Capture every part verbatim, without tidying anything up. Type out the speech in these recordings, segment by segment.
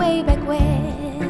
way back when.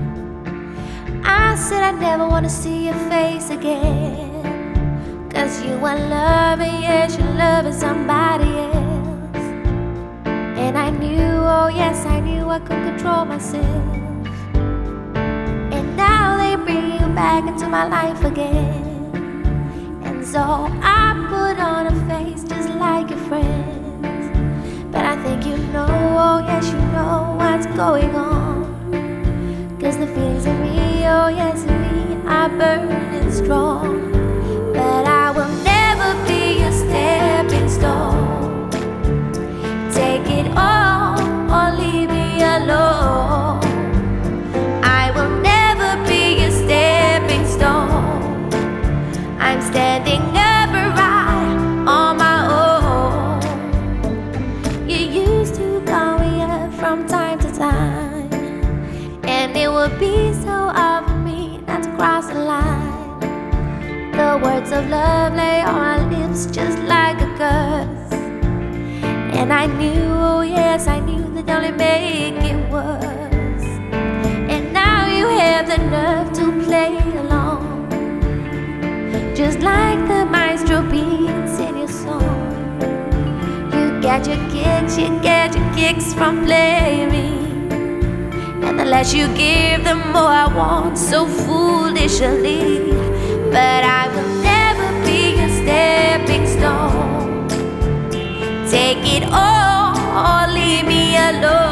I said I never wanna see your face again, 'cause you are loving, yes, you're loving somebody else. And I knew, oh yes, I knew I could control myself. And now they bring you back into my life again. And so I put on a face just like your friends. But I think you know, oh yes, you know what's going on. 'Cause the feelings in me, oh yes, in me are burning strong. But I will never be a stepping stone. Take it all or leave me alone. I will never be a stepping stone. I'm standing upright on my own. You used to call me up from time to time, and it would be so hard for me not to cross the line. The words of love lay on my lips just like a curse. And I knew, oh yes, I knew that only make it worse. And now you have the nerve to play along, just like the maestro beats in your song. You get your kicks, you get your kicks from playing me. And the less you give, the more I want so foolishly. But I will never be a stepping stone. Take it all or leave me alone.